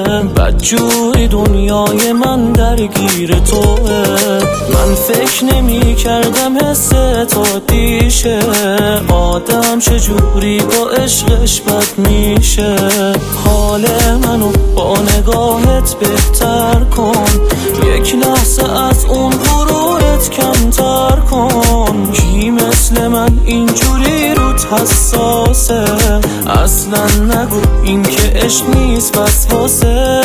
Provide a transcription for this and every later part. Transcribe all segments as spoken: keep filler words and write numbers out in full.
بدجوری دنیای من درگیر توه. من فکر نمی کردم حس تو دیشه، آدم چجوری با عشقش بد میشه. حال منو با نگاهت بهتر کن، یک لحظه از اون غرورت کمتر کن. کی مثل من اینجوری روت حساسه؟ اصلا نگو این که عشق نیست بس واسه.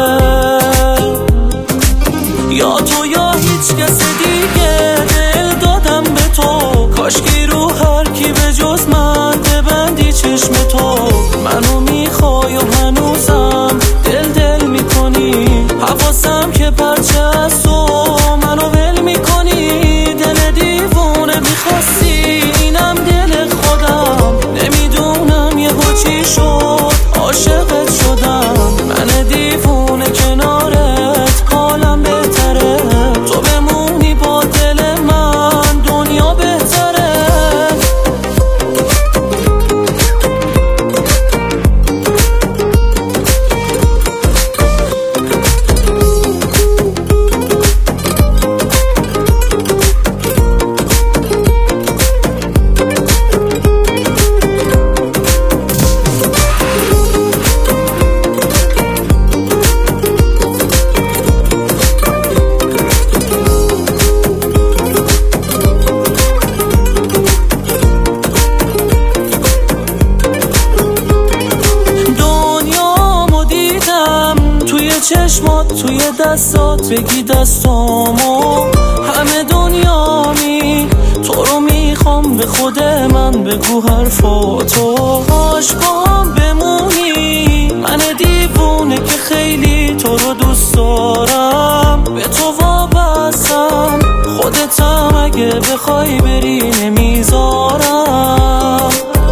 یا تو یا هیچ کس دیگه، دل دادم به تو، کاشکی رو هر کی به جز من ببندی چشم تو. منو میخوای و هنوزم دل دل میکنی، حواسم که پرچه از تو منو ول میکنی. دل دیوونه میخواستی اینم دل خودم، نمیدونم یه چی شد عاشقت شدم. من دیوونه کنارت حالم بهتره، تو بمونی با دل من دنیا بهتره. چشمات توی دستات، بگی دستامو همه دنیامی. تو رو میخوام به خود من بگو حرفاتو، باش با هم بمونی. من دیوونه که خیلی تو رو دوست دارم، به تو وابستم، خودتم اگه بخوای بری نمیذارم.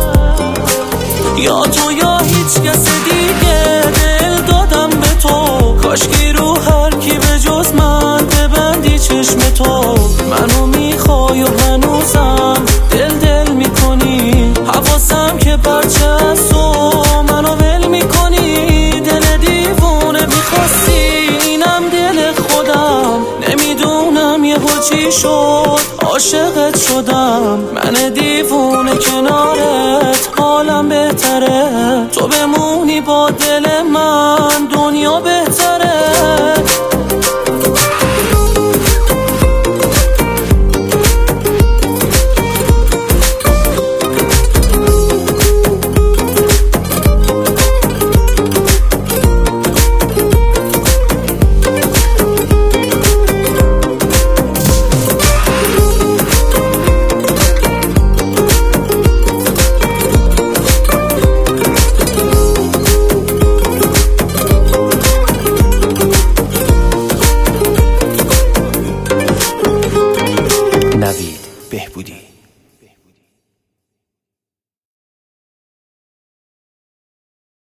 یا تو یا هیچ کس دیگه، دل دادم به تو، کاشکی رو هر کی به جز من ببندی چشم تو. منو میخوای و هنوزم دل دل میکنی، حواسم که پرچه از تو منو ول میکنی. دل دیوونه میخواستی اینم دل خودم، نمیدونم یه چی شد عاشقت شدم. من دیوونه کنارت حالم بهتره، تو بمونی با دل من.